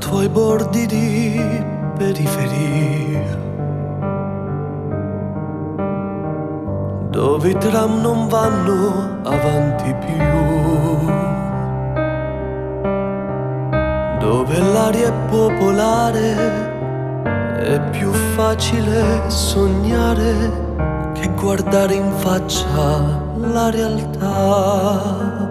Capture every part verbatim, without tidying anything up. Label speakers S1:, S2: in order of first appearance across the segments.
S1: tuoi bordi di periferia, dove i tram non vanno avanti più, dove l'aria è popolare, è più facile sognare che guardare in faccia la realtà.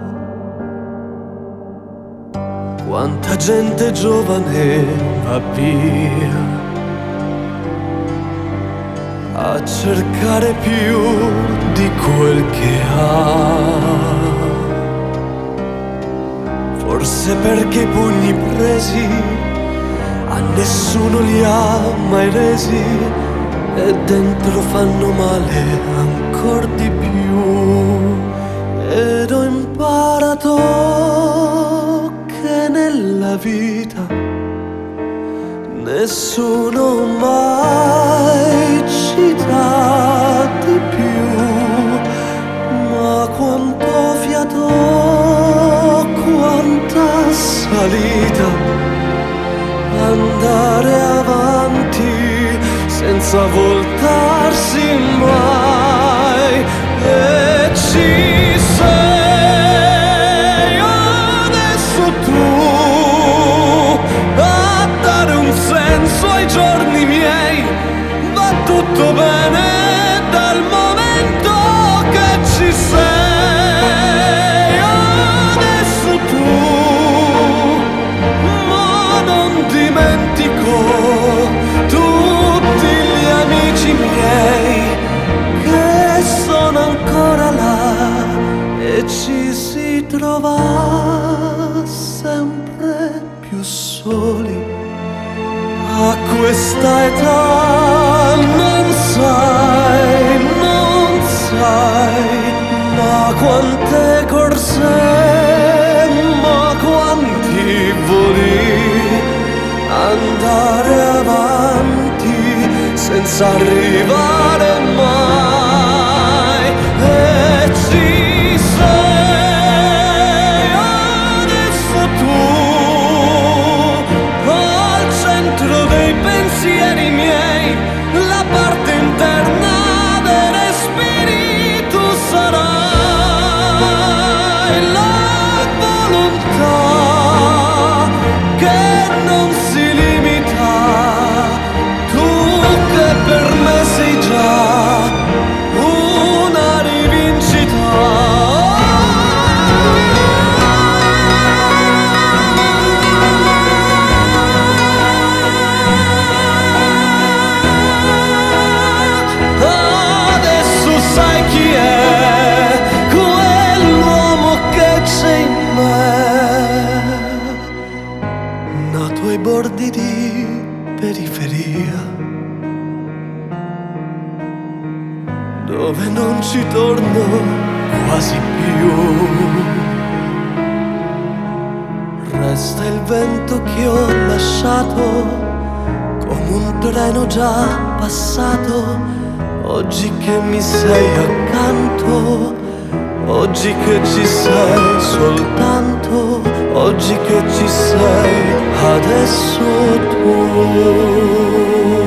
S1: Quanta gente giovane va via a cercare più di quel che ha, forse perché i pugni presi a nessuno li ha mai resi e dentro fanno male ancor di più. Ed ho imparato che nella vita nessuno mai ci dà di più, ma quanto fiato, quanta salita, andare avanti senza voltarsi mai. E ci sei adesso tu a dare un senso ai giorni miei. Va tutto bene dal momento che ci sei adesso tu, ma non dimentico tutti gli amici miei che sono ancora là e ci si trova sempre più soli. A questa età non sai, non sai, ma quante corse, ma quanti voli, andare avanti senza arrivare mai. E ci sei adesso tu al centro dei pensieri miei, la parte interna dei respiri tu sarai, la volontà che non si limita, tu che per me sei già una rivincita. Adesso sai chi è quell'uomo che c'è in me, nato ai bordi di periferia, dove non ci torno quasi più. Resta il vento che ho lasciato come un treno già passato. Oggi che mi sei accanto, oggi che ci sei soltanto, oggi che ci sei adesso tu.